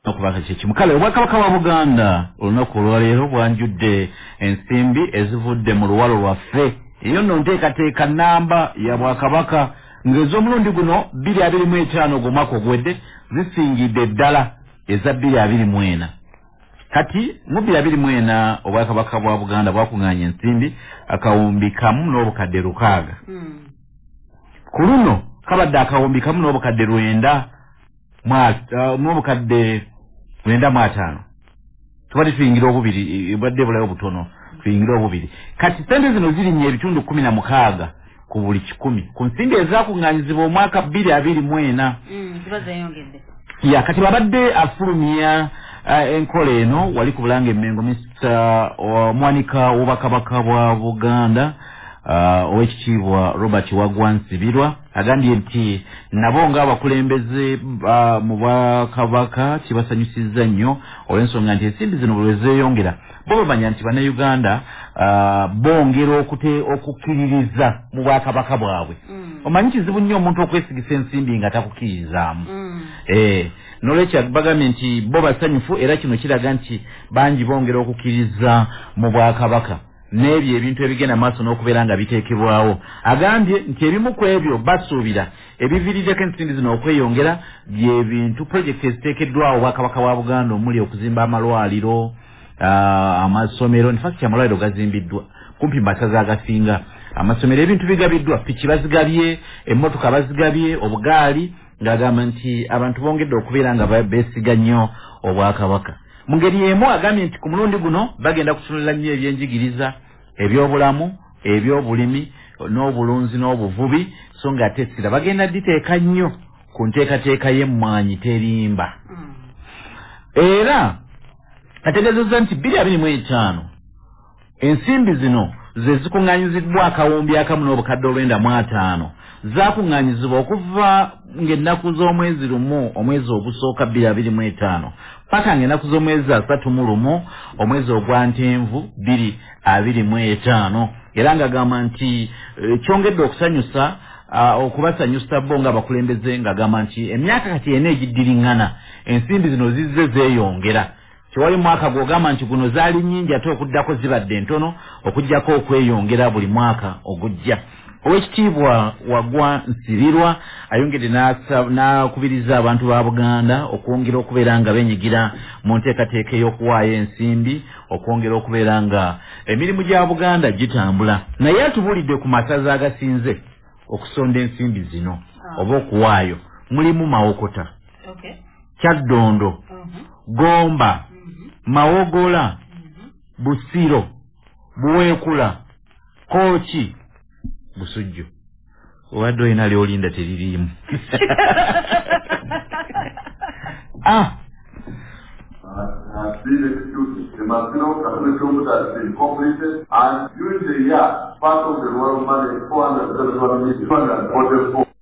okubaka kyekimu kale obwakabaka bwa Buganda olunaku olwaleero bwanjudde ensimbi ezivudde mu luwalo lwaffe eyo nno nteekateeka nnamba ya bwakabaka ng'ez'omulundi guno 2025 ogw'omwaka ogwedde zisingidde ddala eza 2024 kati mu 2024 obwakabaka bwa Buganda bwakuŋŋaanya ensimbi akawumbi kamu n'obukadde 600 ku luno kabadde akawumbi kamu n'obukadde 9 n'obukadde 95 tubadde tuyingira obubiri badde bulayo butono tuyingira obubiri kati sente zino zirinnye ebitundu 16 ku buli 100 ku nsimbi ezaakuŋŋaanyizibwa omwaka 2024 ya kati babadde afulumya enkola eno wali ku Bulange Emmengo Mr. Omwanika w'obwakabaka bwa Buganda owekitiibwa Robert Waggwa Nsibirwa agambye nti nabo ng'abakulembeze mu bwakabaka kibasanyusizza nnyo olw'ensonga nti ensimbi zino bwe zeeyongera bo bamanya nti bannayuganda bongera okukkiririza mu bwakabaka bwabwe omanyi kizibu nnyo omuntu okwesigisa ensimbi nga takukkiririzaamu n'olwekyo bagambye nti bo basanyufu era kino kiraga nti bangi bongera okukkiriza mu bwakabaka n'ebyo ebintu ebigenda maaso n'okubeera nga biteekebwawo agambye nti ebimu ku ebyo basuubira ebiviiriddeko ensimbi zino okweyongera byebintu pulojekiti eziteekeddwawo obwakabaka bwa Buganda omuli okuzimba amalwaliro amasomero nifakiti amalwaliro gazimbiddwa kumpi masaza agasinga amasomero ebintu bigabiddwa piki bazigabye emmotoka bazigabye obugaali ng'agamba nti abantu bongedde okubeera nga beesiga nnyo obwakabaka mu ngeri emu agambye nti ku mulundi guno bagenda kutunulira nnyo ebyenjigiriza ebyobulamu ebyobulimi n'obulunzi n'obuvubi so nga ate essira bagenda diteeka nnyo ku nteekateeka y'emmwanyi terimba era ategeezezza nti 2025 ensimbi zino ze zikuŋŋaanyiziddwa akawumbi akamu n'obukadde 95 zaakuŋŋaanyizibwa okuva ng'ennaku z'omwezi lumu omwezi ogusooka 2025 paka ng'ennaku z'omwezi 31 omwezi ogwa Ntenvu 2025 era ng'agamba nti kyongedde okusanyusa okubasanyusa bo ng'abakulembeze ng'agamba nti emyaka kati ena egiddiriŋŋana ensimbi zino zizze zeeyongera kiwali mwaka gw'ogamba nti guno zaali nnyingi ate okuddako zibadde ntono okuggyako okweyongera buli mwaka ogujja owekitiibwa Waggwa Nsibirwa ayongedde n'akubiriza abantu ba Buganda okwongera okubeera nga benyigira mu nteekateeka y'okuwaayo ensimbi okwongera okubeera nga emirimu gya Buganda gitambula naye atubulidde ku masaza agasinze okusonda ensimbi zino oba okuwaayo mulimu Mawokota Kyaddondo Gomba Mawogola Busiro Buweekula Kooki Busujju wadde olina ly'olinda teririimu These executions, the Masino Catholic Church has been completed, and during the year, part of the royal money, 431 million, 244